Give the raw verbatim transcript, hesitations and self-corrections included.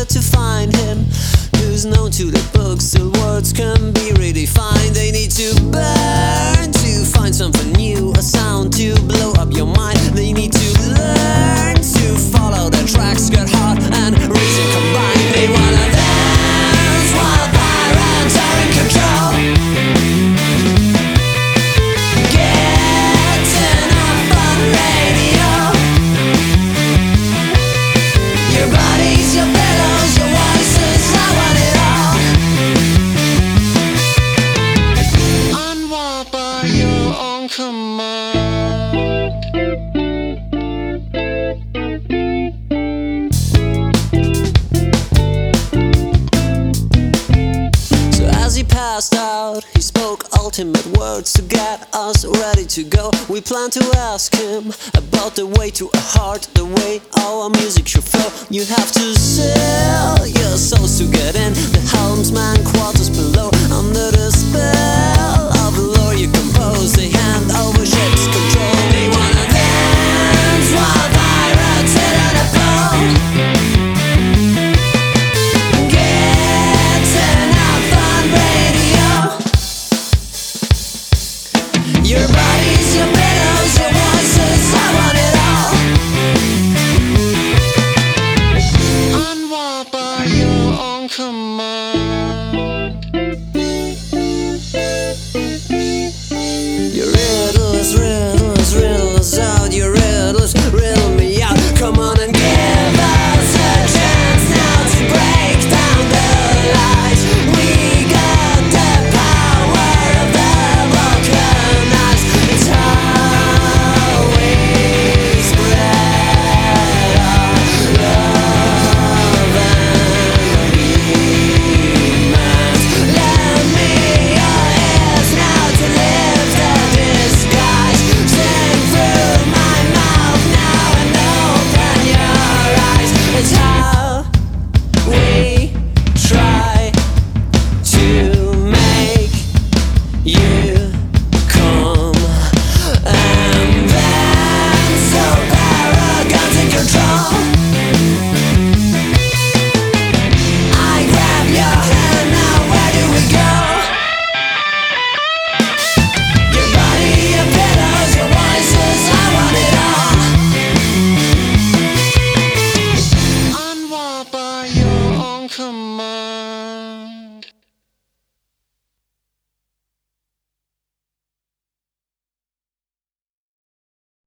where to find him. Who's known to the books, the words can be redefined. They need to burn to find something new, a sound to blow up your mind. They need to learn to follow the tracks, get hard and reason combined. They wanna dance while pirates are in control. Getting up on radio. Your bodies, your pillows, your voices, I want it all. Unwired by your own command. So as he passed out, he spoke ultimate words to get us ready to go. We plan to ask him about the way to a heart, the way our music should flow. You have to sell your souls to get in the helmsman quarters below. Under the spell of the lore you compose, they hand over ship's control. They wanna dance while pirates hit on a pole. Getting up on radio. Your bodies, your pillows, your voices, I want it all. Unwired by your own command. Your riddles, riddles, riddles out. Your riddles, riddle me out. Come on and give us a chance now to break down the lies. We got the power of the vulcanized. It's how we spread our love and agreements. Lend me your ears now to lift the disguise. Sing through my mouth now and open your eyes. It's how we try to make you come. And then so arrogant in control, I grab your hand now, where do we go? Your body, your pillows, your voices, I want it all. Unwired by your own command.